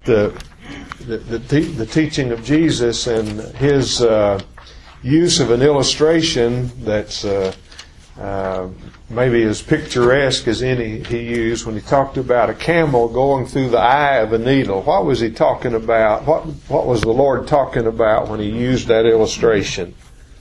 the teaching of Jesus and his use of an illustration that's maybe as picturesque as any he used when he talked about a camel going through the eye of a needle. What was he talking about? What was the Lord talking about when he used that illustration?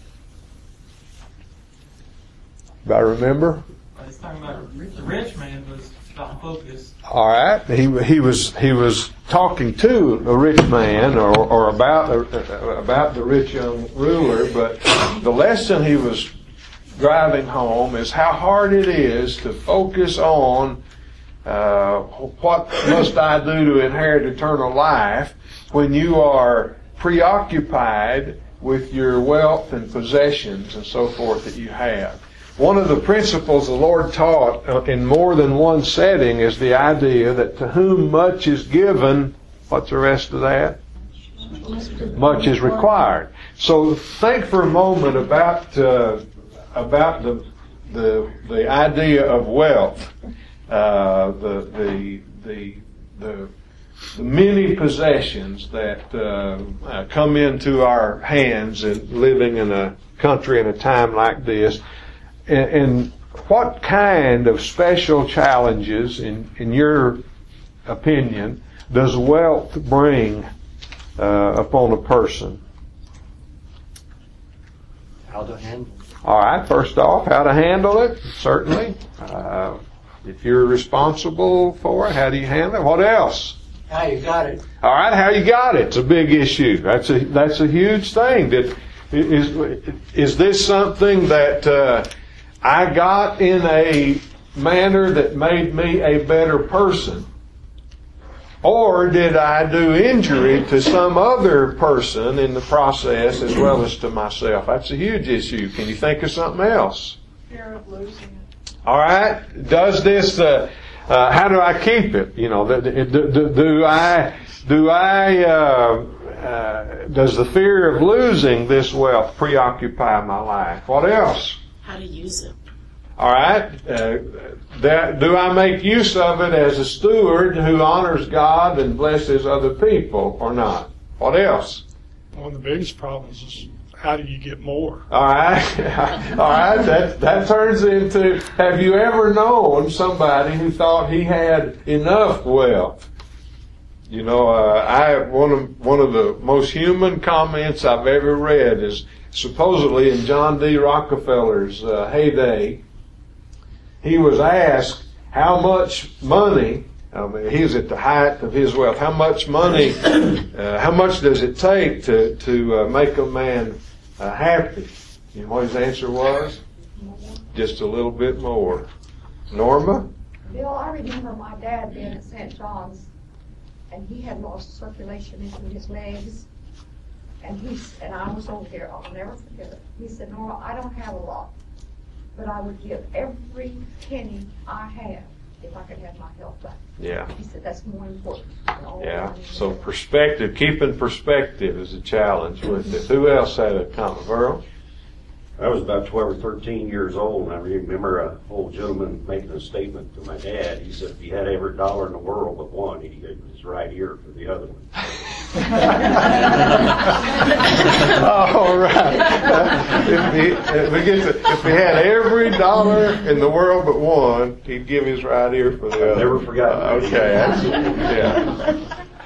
Anybody remember? He's talking about the rich man was not focused. All right, he was talking to a rich man or about the rich young ruler, but the lesson he was driving home is how hard it is to focus on what must I do to inherit eternal life when you are preoccupied with your wealth and possessions and so forth that you have. One of the principles the Lord taught in more than one setting is the idea that to whom much is given, what's the rest of that? Much is required. So think for a moment about the idea of wealth, the many possessions that come into our hands in living in a country in a time like this. And what kind of special challenges, in your opinion, does wealth bring upon a person? How to handle it. All right, first off, how to handle it, certainly. If you're responsible for it, how do you handle it? What else? How you got it. All right, how you got it. It's a big issue. That's a huge thing. Is this something that I got in a manner that made me a better person? Or did I do injury to some other person in the process as well as to myself? That's a huge issue. Can you think of something else? Fear of losing it. All right. Does this? How do I keep it? You know, does the fear of losing this wealth preoccupy my life? What else? How to use it. All right. Do I make use of it as a steward who honors God and blesses other people or not? What else? One of the biggest problems is how do you get more? All right. All right. That turns into, have you ever known somebody who thought he had enough wealth? You know, one of the most human comments I've ever read is supposedly in John D. Rockefeller's heyday. He was asked how much money, he was at the height of his wealth, how much money, how much does it take to make a man happy? You know what his answer was? Just a little bit more. Norma? Bill, I remember my dad being at St. John's, and he had lost circulation into his legs, and I was over there, I'll never forget it. He said, Norma, I don't have a lot, but I would give every penny I have if I could have my health back. Yeah. He said that's more important than all Yeah. the money. So perspective, keeping perspective is a challenge with it. Who else had a comment? Earl? I was about 12 or 13 years old, and I remember an old gentleman making a statement to my dad. He said, if he had every dollar in the world but one, he'd give his right ear for the other one. All right. If he had every dollar in the world but one, he'd give his right ear for the other. Never forgot. Okay.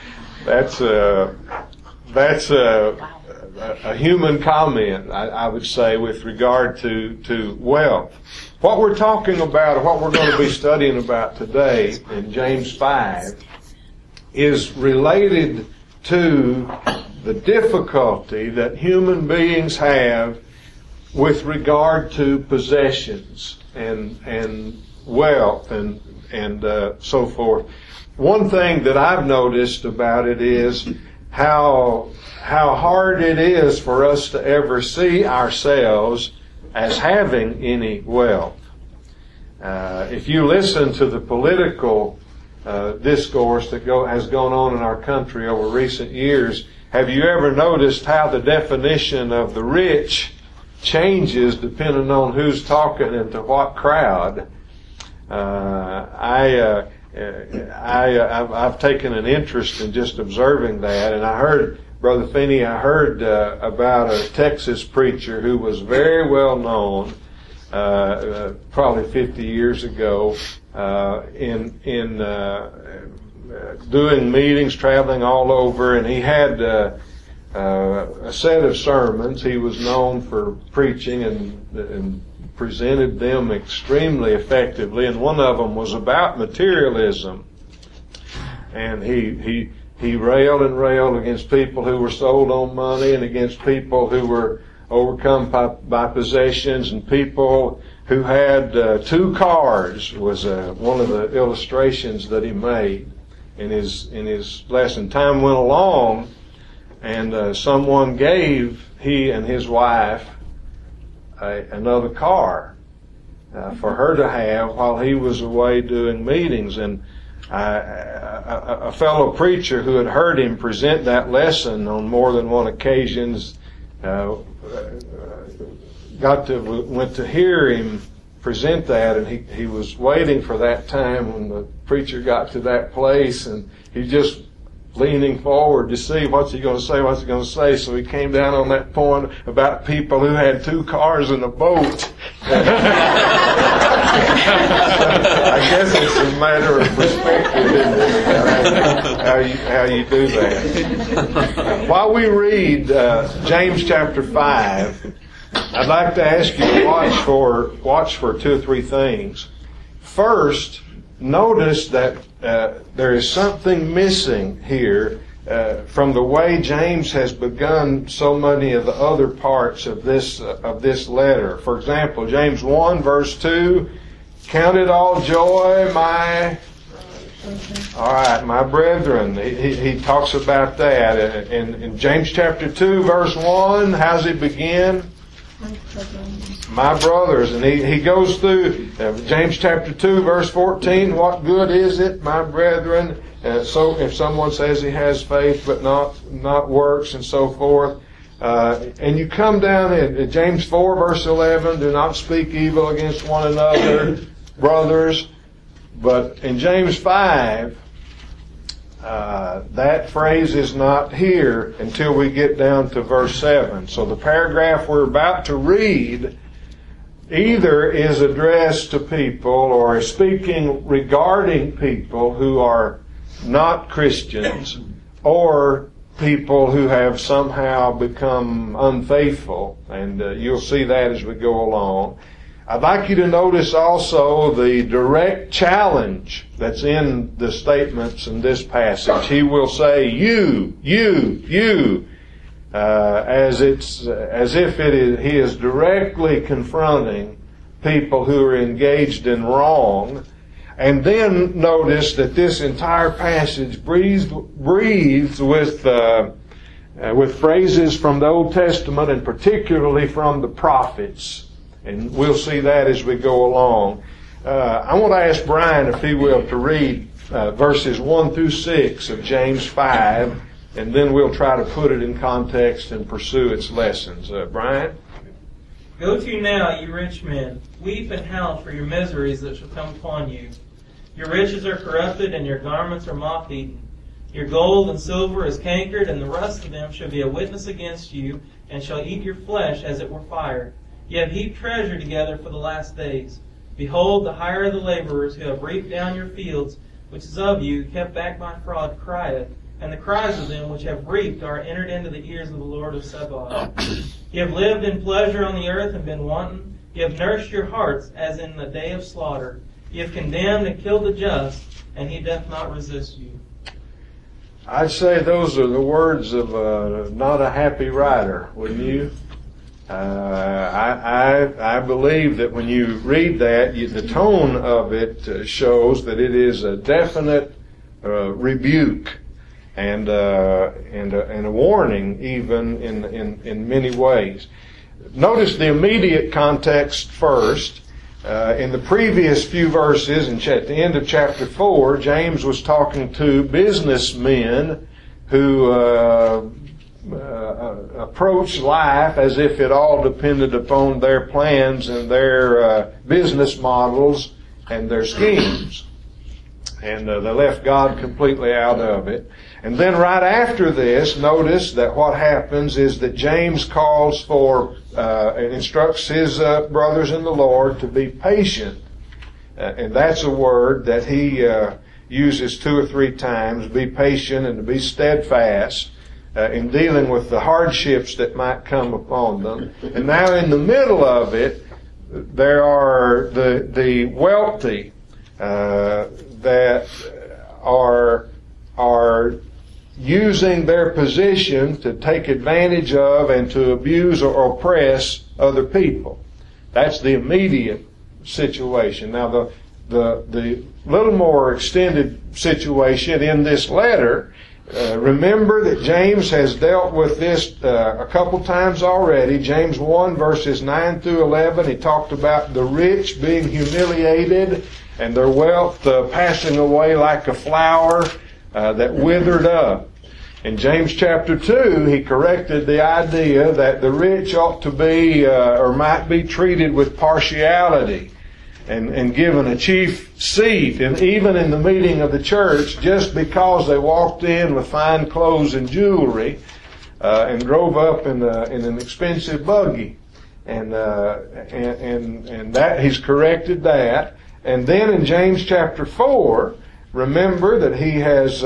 That's a human comment, I would say, with regard to wealth. What we're talking about, or what we're going to be studying about today in James 5, is related to the difficulty that human beings have with regard to possessions and wealth and so forth. One thing that I've noticed about it is how hard it is for us to ever see ourselves as having any wealth. If you listen to the political discourse that has gone on in our country over recent years, have you ever noticed how the definition of the rich changes depending on who's talking and to what crowd? I've taken an interest in just observing that, and I heard, Brother Finney, about a Texas preacher who was very well known, probably 50 years ago, in doing meetings, traveling all over, and he had a set of sermons. He was known for preaching and presented them extremely effectively, and one of them was about materialism. And he railed and railed against people who were sold on money, and against people who were overcome by possessions, and people who had 2 cars was one of the illustrations that he made in his lesson. Time went along, and someone gave he and his wife another car for her to have while he was away doing meetings. And a fellow preacher who had heard him present that lesson on more than one occasions went to hear him present that, and he was waiting for that time when the preacher got to that place, and he just leaning forward to see what's he going to say. So he came down on that point about people who had 2 cars and a boat. I guess it's a matter of perspective, isn't it? How you do that. While we read James chapter 5, I'd like to ask you to watch for 2 or 3 things. First, notice that there is something missing here from the way James has begun so many of the other parts of this letter. For example, James 1 verse 2, count it all joy, my brethren. He talks about that. In James chapter 2 verse 1, how's he begin? My brothers. And he goes through James chapter 2 verse 14, what good is it, my brethren, so if someone says he has faith but not works, and so forth. And you come down in James 4 verse 11, do not speak evil against one another, brothers. But in James 5, that phrase is not here until we get down to verse 7. So the paragraph we're about to read either is addressed to people or is speaking regarding people who are not Christians, or people who have somehow become unfaithful. And you'll see that as we go along. I'd like you to notice also the direct challenge that's in the statements in this passage. He will say, you, as if he is directly confronting people who are engaged in wrong. And then notice that this entire passage breathes with phrases from the Old Testament, and particularly from the prophets. And we'll see that as we go along. I want to ask Brian, if he will, to read verses 1 through 6 of James 5, and then we'll try to put it in context and pursue its lessons. Brian? Go to now, you rich men, weep and howl for your miseries that shall come upon you. Your riches are corrupted, and your garments are moth-eaten. Your gold and silver is cankered, and the rust of them shall be a witness against you, and shall eat your flesh as it were fire. Ye have heaped treasure together for the last days. Behold, the hire of the laborers who have reaped down your fields, which is of you, kept back by fraud, crieth, and the cries of them which have reaped are entered into the ears of the Lord of Sabaoth. Ye have lived in pleasure on the earth and been wanton. Ye have nourished your hearts as in the day of slaughter. Ye have condemned and killed the just, and he doth not resist you. I'd say those are the words of not a happy writer, wouldn't you? I believe that when you read that, the tone of it shows that it is a definite rebuke and a warning, even in many ways. Notice the immediate context first. In the previous few verses, at the end of chapter 4, James was talking to businessmen who approach life as if it all depended upon their plans and their business models and their schemes. And they left God completely out of it. And then right after this, notice that what happens is that James calls for and instructs his brothers in the Lord to be patient. And that's a word that he uses 2 or 3 times, be patient and to be steadfast in dealing with the hardships that might come upon them. And now in the middle of it, there are the wealthy that are using their position to take advantage of and to abuse or oppress other people. That's the immediate situation. Now the little more extended situation in this letter, remember that James has dealt with this a couple times already. James 1 verses 9 through 11, he talked about the rich being humiliated and their wealth passing away like a flower that withered up. In James chapter 2, he corrected the idea that the rich ought to be or might be treated with partiality and given a chief seat, and even in the meeting of the church, just because they walked in with fine clothes and jewelry and drove up in an expensive buggy, and that he's corrected that. And then in James chapter 4, remember that he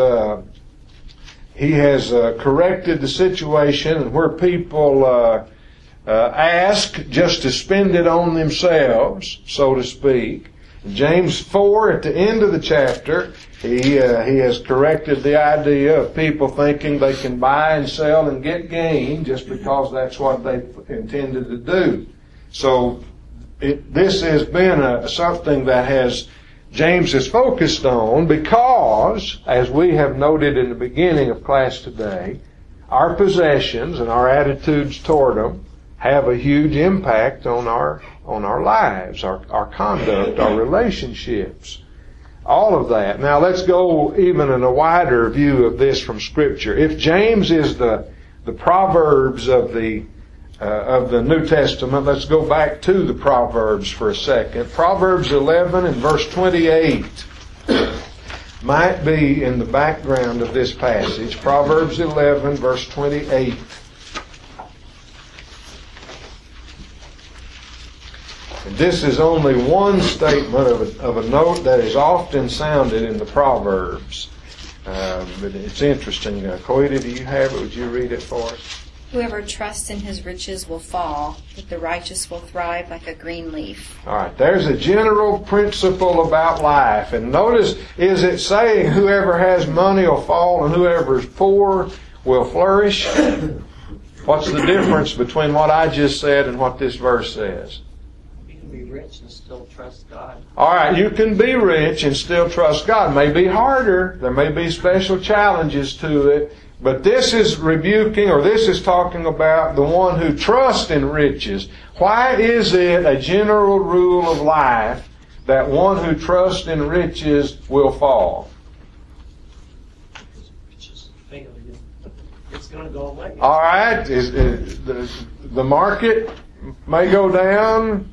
has corrected the situation, and where people ask just to spend it on themselves, so to speak. In James 4, at the end of the chapter, he has corrected the idea of people thinking they can buy and sell and get gain just because that's what they intended to do. So this has been something that James has focused on, because, as we have noted in the beginning of class today, our possessions and our attitudes toward them have a huge impact on our lives, our conduct, our relationships, all of that. Now let's go even in a wider view of this from Scripture. If James is the Proverbs of the New Testament, let's go back to the Proverbs for a second. Proverbs 11 and verse 28 might be in the background of this passage. Proverbs 11 verse 28. And this is only one statement of a note that is often sounded in the Proverbs. But it's interesting. Coita, do you have it? Would you read it for us? Whoever trusts in his riches will fall, but the righteous will thrive like a green leaf. All right, there's a general principle about life. And notice, is it saying whoever has money will fall and whoever is poor will flourish? What's the difference between what I just said and what this verse says? You can be rich and still trust God. All right, you can be rich and still trust God. It may be harder. There may be special challenges to it. But this is rebuking, or this is talking about the one who trusts in riches. Why is it a general rule of life that one who trusts in riches will fall? Because riches fail. It's going to go away. All right, the market may go down,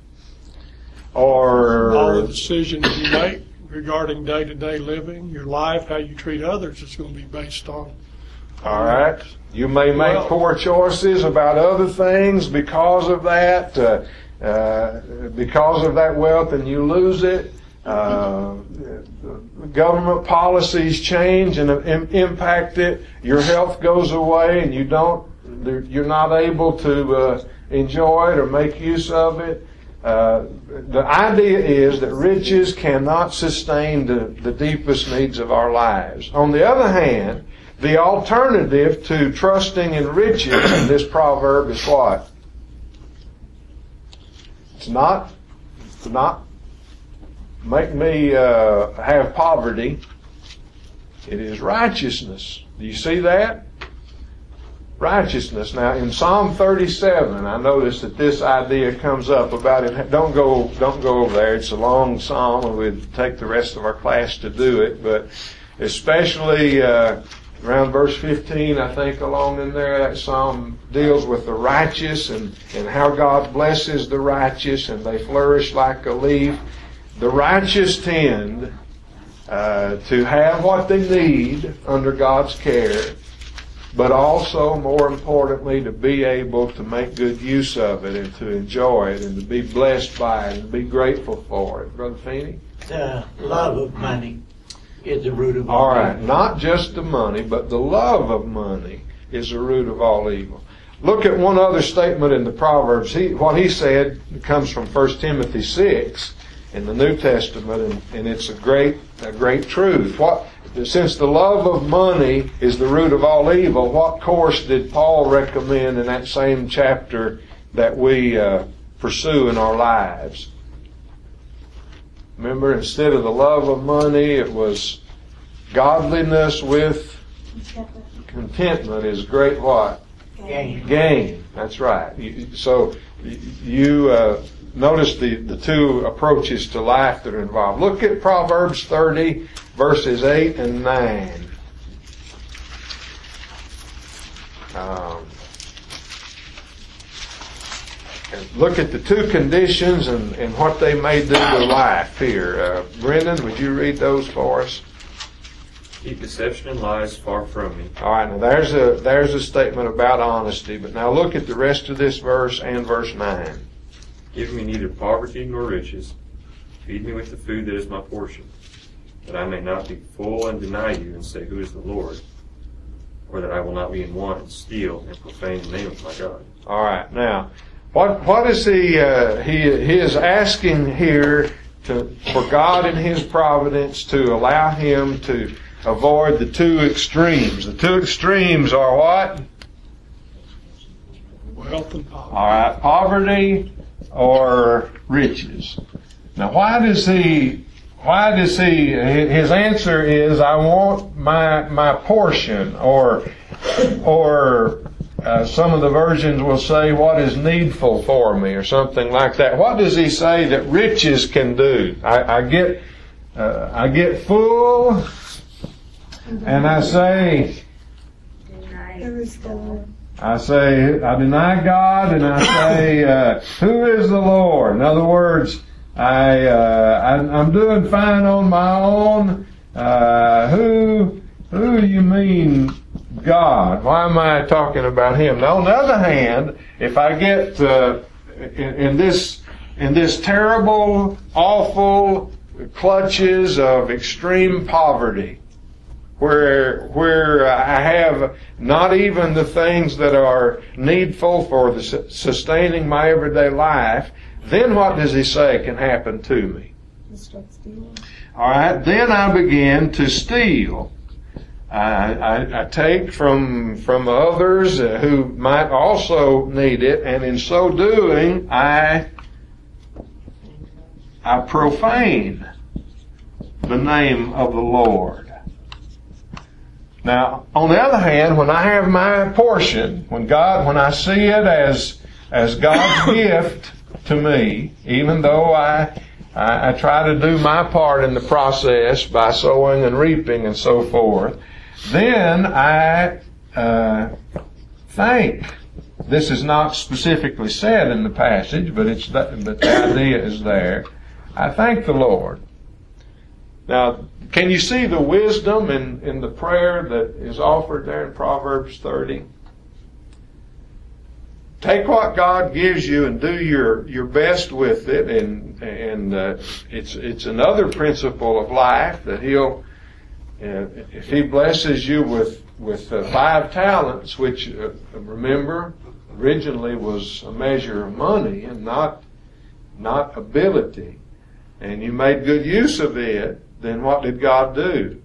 or All the decisions you make regarding day-to-day living, your life, how you treat others, is going to be based on. all right, you may make poor choices about other things because of that, because of that wealth, and you lose it. Government policies change and impact it. Your health goes away, and you're not able to enjoy it or make use of it. The idea is that riches cannot sustain the deepest needs of our lives. On the other hand, the alternative to trusting in riches in this proverb is what? It's not make me have poverty. It is righteousness. Do you see that? Righteousness. Now in Psalm 37, I notice that this idea comes up about it. Don't go over there. It's a long psalm, and we'd take the rest of our class to do it. But especially around verse 15, I think, along in there, that psalm deals with the righteous and how God blesses the righteous, and they flourish like a leaf. The righteous tend to have what they need under God's care, but also, more importantly, to be able to make good use of it and to enjoy it and to be blessed by it and be grateful for it. Brother Feeney? The love of money is the root of All all right, evil. not just the money, but the love of money is the root of all evil. Look at one other statement in the Proverbs. What he said comes from 1 Timothy 6 in the New Testament, and it's a great truth. Since the love of money is the root of all evil, what course did Paul recommend in that same chapter that we pursue in our lives? Remember, instead of the love of money, it was godliness with contentment is great what? Gain. That's right. So you notice the two approaches to life that are involved. Look at Proverbs 30, verses 8 and 9. And look at the two conditions and what they may do to life here. Brendan, would you read those for us? Keep deception and lies far from me. All right, now there's a statement about honesty, but now look at the rest of this verse and verse 9. Give me neither poverty nor riches. Feed me with the food that is my portion, that I may not be full and deny you and say, who is the Lord? Or that I will not be in want and steal and profane the name of my God. All right, now, what is he is asking here for God in His providence to allow him to avoid the two extremes. The two extremes are what? Wealth and poverty. All right, poverty or riches. Now, why does he, his answer is, I want my portion, or some of the versions will say, what is needful for me, or something like that. What does he say that riches can do? I get full, and I say, I deny God, and I say, who is the Lord? In other words, I'm doing fine on my own. Who do you mean God? Why am I talking about Him? Now, on the other hand, if I get in this terrible, awful clutches of extreme poverty, where I have not even the things that are needful for sustaining my everyday life, then what does he say can happen to me? All right, then I begin to steal. I take from others who might also need it, and in so doing, I profane the name of the Lord. Now, on the other hand, when I have my portion, when I see it as God's gift to me, even though I try to do my part in the process by sowing and reaping and so forth, then I think. This is not specifically said in the passage, but the idea is there. I thank the Lord. Now, can you see the wisdom in the prayer that is offered there in Proverbs 30? Take what God gives you and do your best with it, and it's another principle of life that He'll, if He blesses you with 5 talents, which remember originally was a measure of money and not ability, and you made good use of it, then what did God do?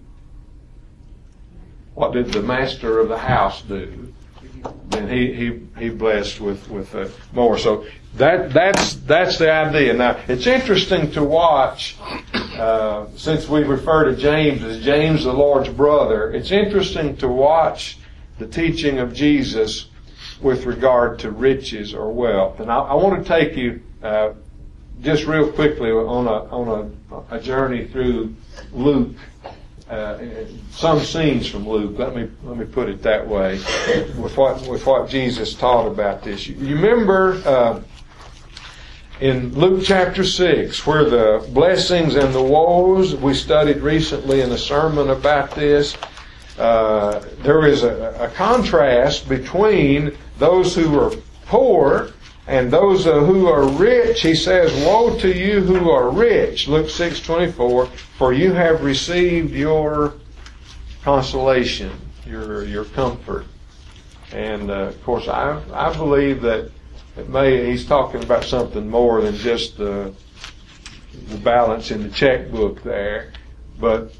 What did the master of the house do? Then he blessed with more. So that's the idea. Now it's interesting to watch, since we refer to James as James the Lord's brother. It's interesting to watch the teaching of Jesus with regard to riches or wealth. And I want to take you just real quickly on a journey through Luke. Some scenes from Luke. Let me put it that way. With what Jesus taught about this. You remember in Luke chapter 6, where the blessings and the woes, we studied recently in a sermon about this, there is a contrast between those who are poor and those who are rich. He says, "Woe to you who are rich," Luke 6:24, "for you have received your consolation, your comfort." And of course, I believe that he's talking about something more than just the balance in the checkbook there. But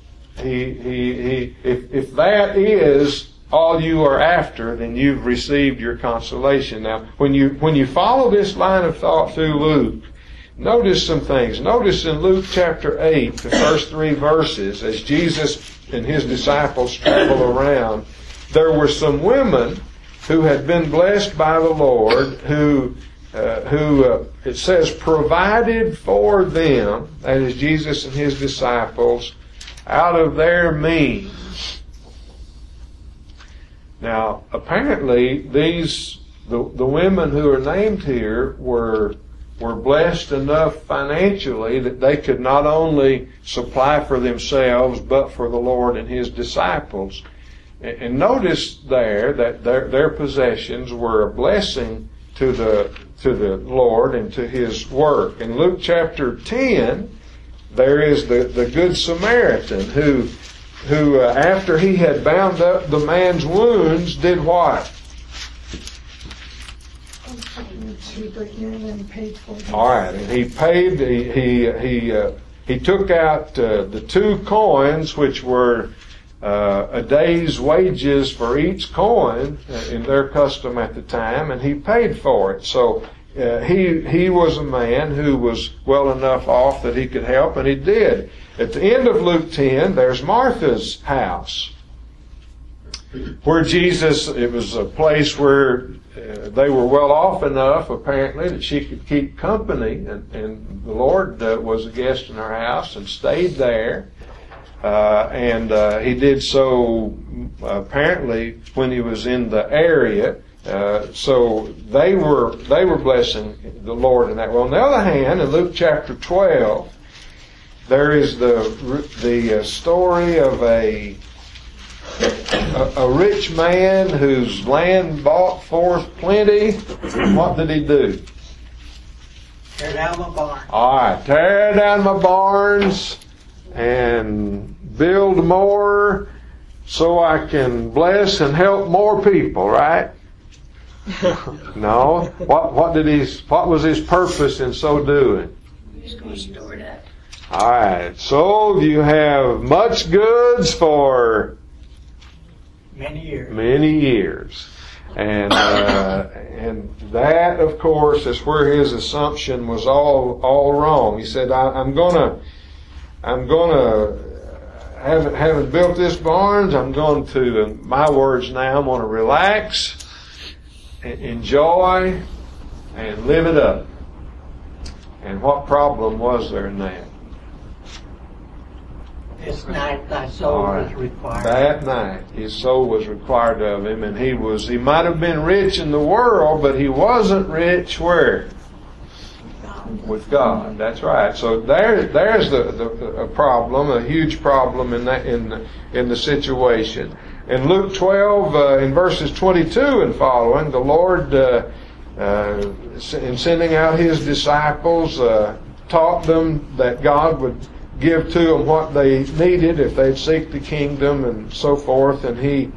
if that is all you are after, then you've received your consolation. Now, when you follow this line of thought through Luke, notice some things. Notice in Luke chapter 8, the first 3 verses, as Jesus and his disciples travel around, there were some women who had been blessed by the Lord, who it says provided for them, that is Jesus and his disciples, out of their means. Now, apparently, the women who are named here were blessed enough financially that they could not only supply for themselves, but for the Lord and his disciples. And notice there that their possessions were a blessing to the Lord and to his work. In Luke chapter 10, there is the Good Samaritan who after he had bound up the man's wounds, did what? All right, and he paid. He took out the 2 coins, which were a day's wages for each coin in their custom at the time, and he paid for it. So he was a man who was well enough off that he could help, and he did. At the end of Luke 10, there's Martha's house, where Jesus, it was a place where they were well off enough, apparently, that she could keep company, and the Lord was a guest in her house and stayed there. And he did so apparently when he was in the area. So they were blessing the Lord in that. Well, on the other hand, in Luke chapter 12, there is the story of a rich man whose land brought forth plenty. What did he do? Tear down my barn. All right, tear down my barns and build more so I can bless and help more people, right? No. What was his purpose in so doing? He's going to store it up. All right. So you have much goods for Many years. Many years. And that, of course, is where his assumption was all wrong. He said, I'm gonna having built this barns, I'm going to, in my words now, I'm going to relax, enjoy, and live it up. And what problem was there in that? This night thy soul was required. That night his soul was required of him, and he might have been rich in the world, but he wasn't rich where? With God. That's right. So there's a problem, a huge problem in the situation. In Luke 12, in verses 22 and following, the Lord, in sending out his disciples, taught them that God would give to them what they needed if they'd seek the kingdom and so forth. And he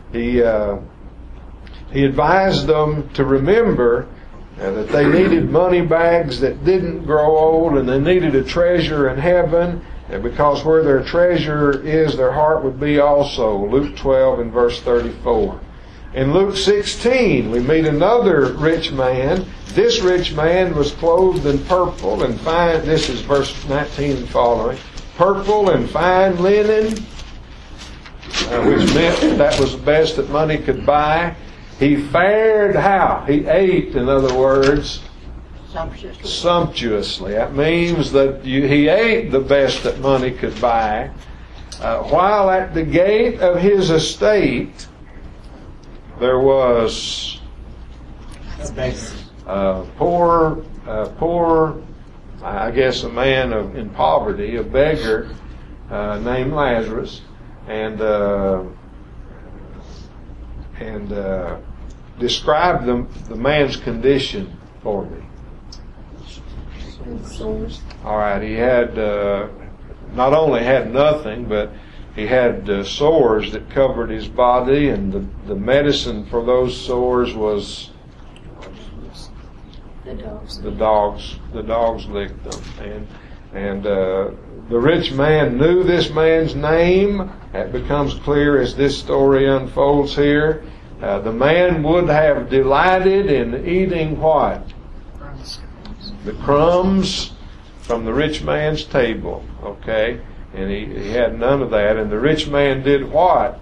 advised them to remember that they needed money bags that didn't grow old, and they needed a treasure in heaven, and because where their treasure is, their heart would be also. Luke 12 and verse 34. In Luke 16, we meet another rich man. This rich man was clothed in purple and fine, this is verse 19 and following, purple and fine linen, which meant that was the best that money could buy. He fared how? He ate, in other words, sumptuously. That means that he ate the best that money could buy. While at the gate of his estate, there was poor, I guess, a man in poverty, a beggar named Lazarus, and describe the man's condition for me. All right, he had not only had nothing, but he had sores that covered his body, and the medicine for those sores was the dogs licked them, and the rich man knew this man's name. That becomes clear as this story unfolds here. The man would have delighted in eating what? The crumbs from the rich man's table. Okay? And he had none of that. And the rich man did what?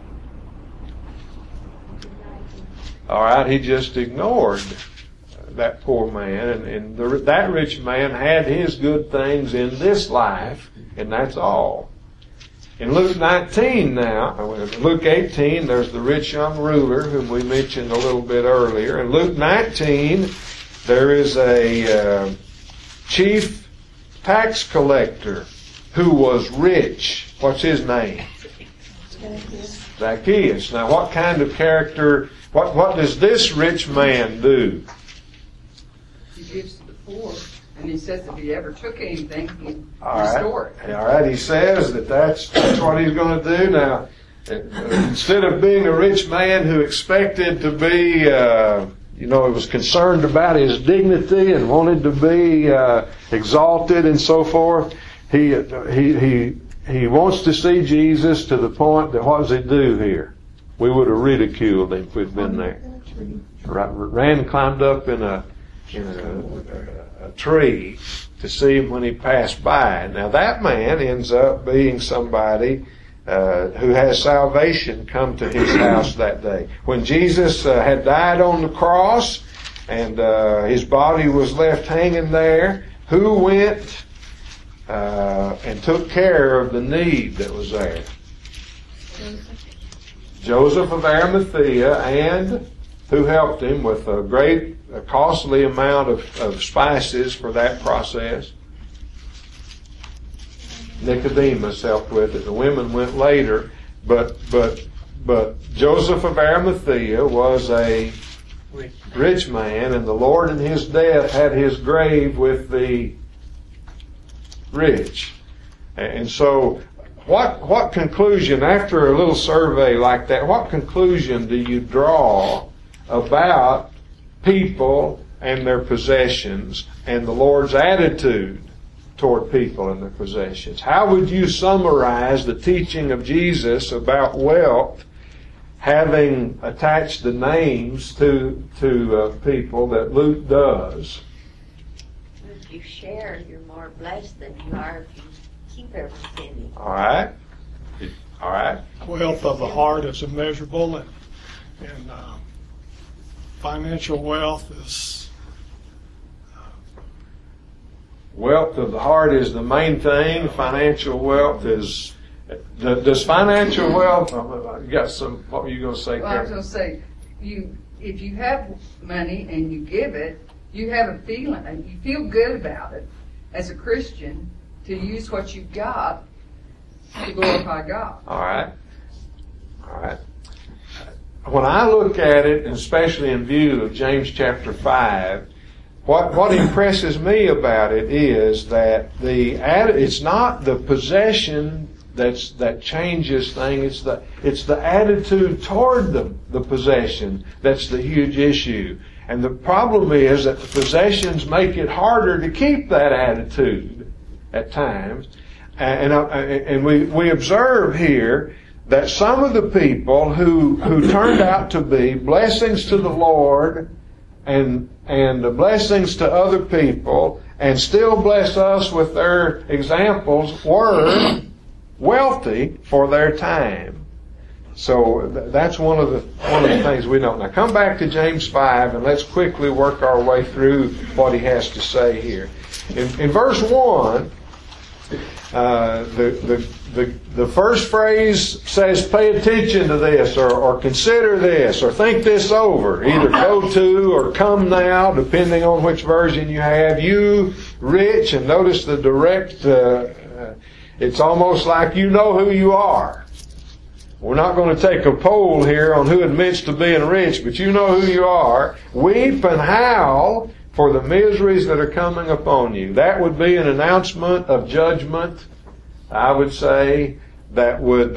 All right, he just ignored that poor man. And that rich man had his good things in this life, and that's all. In Luke 19 now, Luke 18, there's the rich young ruler whom we mentioned a little bit earlier. In Luke 19, there is a chief tax collector who was rich. What's his name? Zacchaeus. Now, what kind of character, what does this rich man do? He gives to the poor. And he says if he ever took anything, he'd restore it. All right, he says that's what he's going to do. Now, instead of being a rich man who expected to be, he was concerned about his dignity and wanted to be exalted and so forth, he wants to see Jesus to the point that what does he do here? We would have ridiculed him if we'd been there. Ran and climbed up in a tree to see him when he passed by. Now that man ends up being somebody who has salvation come to his house that day. When Jesus had died on the cross and his body was left hanging there, who went and took care of the need that was there? Joseph of Arimathea, and who helped him with a costly amount of spices for that process? Nicodemus helped with it. The women went later, but Joseph of Arimathea was a rich man, and the Lord in his death had his grave with the rich. And so what conclusion, after a little survey like that, what conclusion do you draw about people and their possessions and the Lord's attitude toward people and their possessions? How would you summarize the teaching of Jesus about wealth having attached the names to people that Luke does? If you share, you're more blessed than you are if you keep everything. All right. Wealth of the heart is immeasurable, and financial wealth is... Wealth of the heart is the main thing. Financial wealth is... Does financial wealth... You got some... What were you going to say, Well, I was going to say, if you have money and you give it, you have a feeling, and you feel good about it as a Christian to use what you've got to glorify God. All right. When I look at it, and especially in view of James chapter 5, what impresses me about it is that it's not the possession that changes things. It's the attitude toward the possession that's the huge issue. And the problem is that the possessions make it harder to keep that attitude at times. And we observe here that some of the people who turned out to be blessings to the Lord and blessings to other people and still bless us with their examples were wealthy for their time. So that's one of the things we don't. Now come back to James 5 and let's quickly work our way through what he has to say here. In verse 1, the first phrase says pay attention to this or consider this or think this over. Either go to or come now, depending on which version you have. You rich, and notice the direct, it's almost like you know who you are. We're not going to take a poll here on who admits to being rich, but you know who you are. Weep and howl for the miseries that are coming upon you. That would be an announcement of judgment, I would say, that would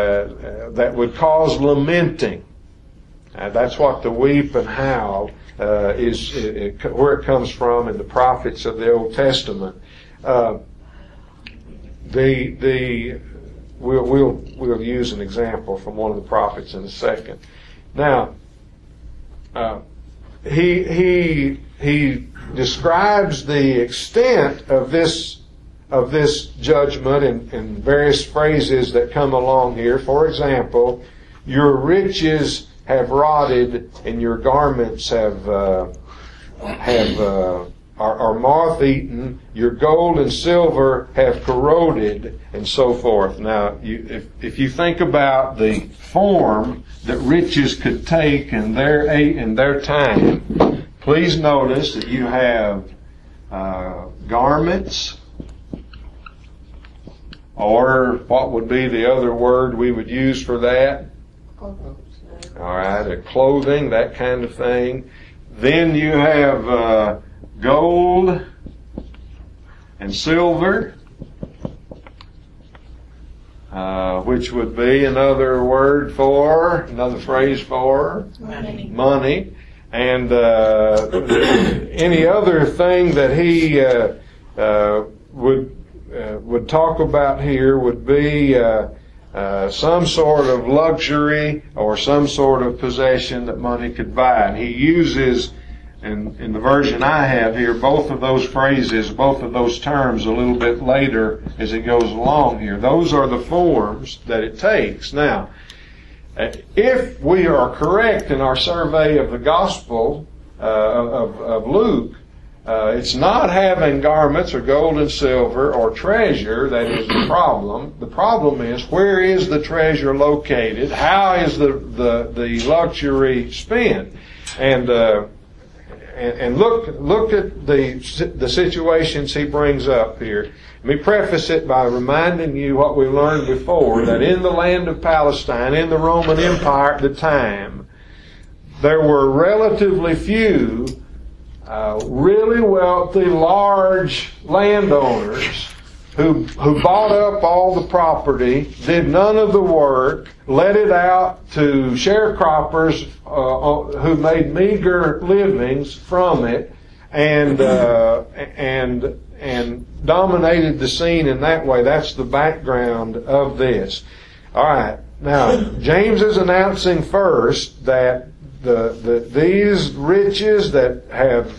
cause lamenting. That's what the weep and howl is, where it comes from in the prophets of the Old Testament. We'll use an example from one of the prophets in a second. Now, he describes the extent of this judgment in various phrases that come along here. For example, your riches have rotted and your garments are moth-eaten, your gold and silver have corroded, and so forth. Now, if you think about the form that riches could take in their time, please notice that you have garments, or what would be the other word we would use for that? All right, clothing, that kind of thing. Then you have gold and silver, which would be another phrase for money. And any other thing that he would talk about here would be some sort of luxury or some sort of possession that money could buy. And he uses, in the version I have here, both of those phrases, both of those terms a little bit later as it goes along here. Those are the forms that it takes. Now, if we are correct in our survey of the Gospel of Luke, it's not having garments or gold and silver or treasure that is the problem. The problem is, where is the treasure located? How is the luxury spent? And look at the situations he brings up here. Let me preface it by reminding you what we learned before, that in the land of Palestine, in the Roman Empire at the time, there were relatively few really wealthy, large landowners who bought up all the property, did none of the work, let it out to sharecroppers who made meager livings from it, and dominated the scene in that way. That's the background of this. All right. Now, James is announcing first that these riches that have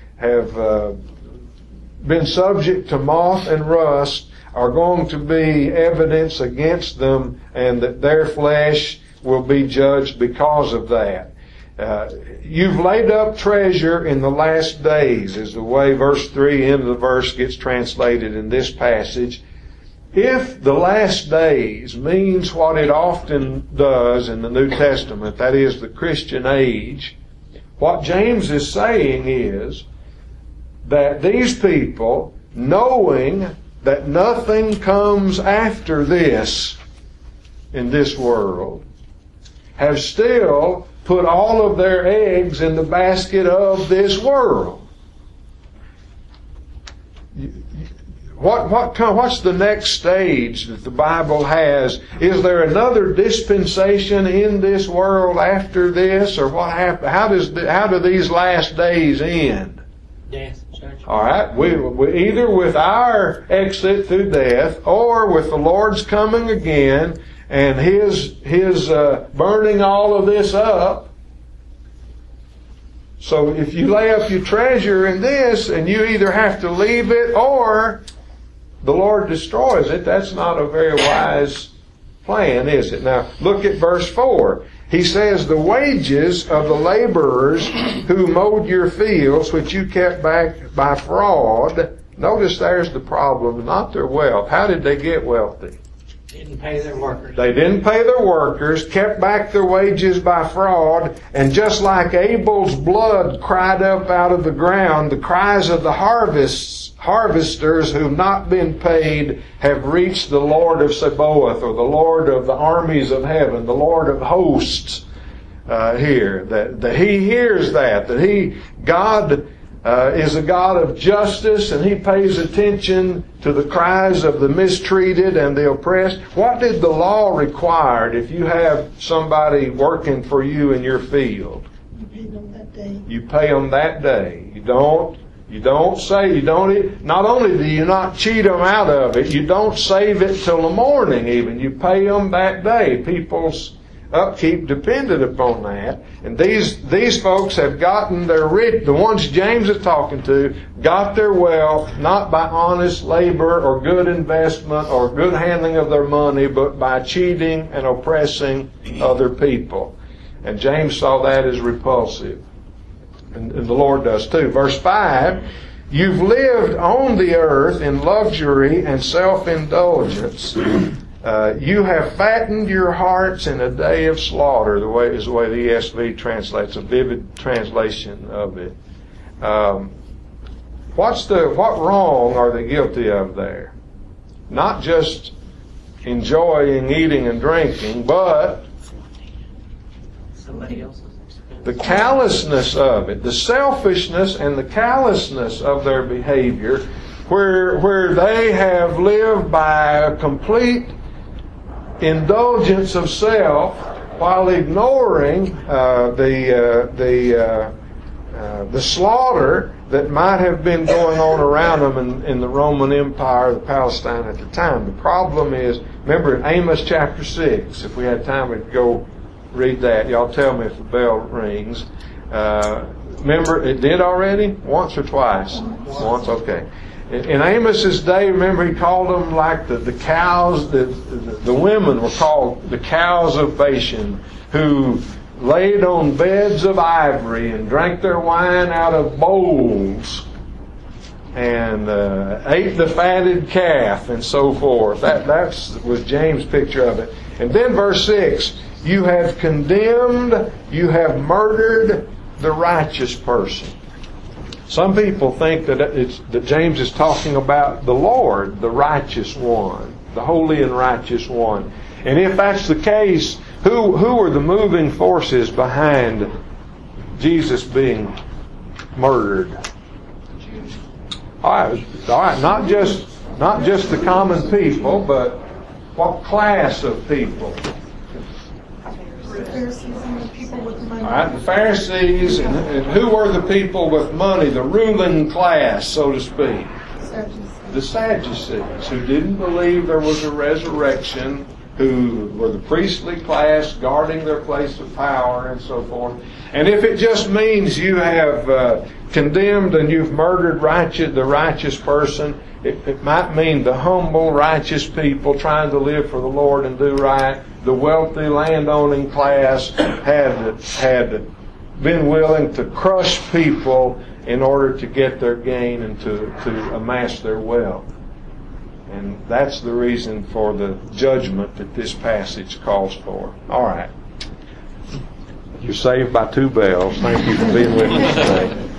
been subject to moth and rust are going to be evidence against them, and that their flesh will be judged because of that. You've laid up treasure in the last days, is the way verse 3 end of the verse gets translated in this passage. If the last days means what it often does in the New Testament, that is the Christian age, what James is saying is that these people, knowing that nothing comes after this in this world, have still put all of their eggs in the basket of this world. What's the next stage that the Bible has? Is there another dispensation in this world after this, or what happened? How do these last days end? Death. All right, we either with our exit through death, or with the Lord's coming again and His burning all of this up. So if you lay up your treasure in this, and you either have to leave it or the Lord destroys it, that's not a very wise plan, is it? Now, look at verse 4. He says, the wages of the laborers who mowed your fields, which you kept back by fraud. Notice there's the problem, not their wealth. How did they get wealthy? Didn't pay their workers. They didn't pay their workers, kept back their wages by fraud, and just like Abel's blood cried up out of the ground, the cries of the harvesters who've not been paid have reached the Lord of Sabaoth, or the Lord of the armies of heaven, the Lord of hosts here. That He hears that God is a God of justice, and He pays attention to the cries of the mistreated and the oppressed. What did the law require if you have somebody working for you in your field? You pay them that day. You pay them that day. Not only do you not cheat them out of it, you don't save it till the morning even. You pay them that day. People's upkeep depended upon that. And these folks have gotten their rich, the ones James is talking to, got their wealth not by honest labor or good investment or good handling of their money, but by cheating and oppressing other people. And James saw that as repulsive. And the Lord does too. Verse 5, you've lived on the earth in luxury and self-indulgence. You have fattened your hearts in a day of slaughter, the way the ESV translates, a vivid translation of it. What wrong are they guilty of there? Not just enjoying eating and drinking, but Somebody else's expense. the callousness of it, the selfishness and the callousness of their behavior, where they have lived by a complete indulgence of self while ignoring the slaughter that might have been going on around them in the Roman Empire, the Palestine at the time. The problem is, remember in Amos chapter 6, if we had time we'd go read that. Y'all tell me if the bell rings. Remember, it did already? Once or twice? Once, okay. In Amos's day, remember he called them like the cows, the women were called the cows of Bashan, who laid on beds of ivory and drank their wine out of bowls and ate the fatted calf and so forth. That was James' picture of it. And then verse 6, you have condemned, you have murdered the righteous person. Some people think that James is talking about the Lord, the righteous one, the holy and righteous one. And if that's the case, who are the moving forces behind Jesus being murdered? All right, not just the common people, but what class of people? The Pharisees and the people with money. All right, the Pharisees, and who were the people with money, the ruling class, so to speak? The Sadducees, who didn't believe there was a resurrection, who were the priestly class guarding their place of power and so forth. And if it just means you have condemned and you've murdered the righteous person, it might mean the humble, righteous people trying to live for the Lord and do right. The wealthy landowning class had been willing to crush people in order to get their gain and to amass their wealth. And that's the reason for the judgment that this passage calls for. All right. You're saved by 2 bells. Thank you for being with us today.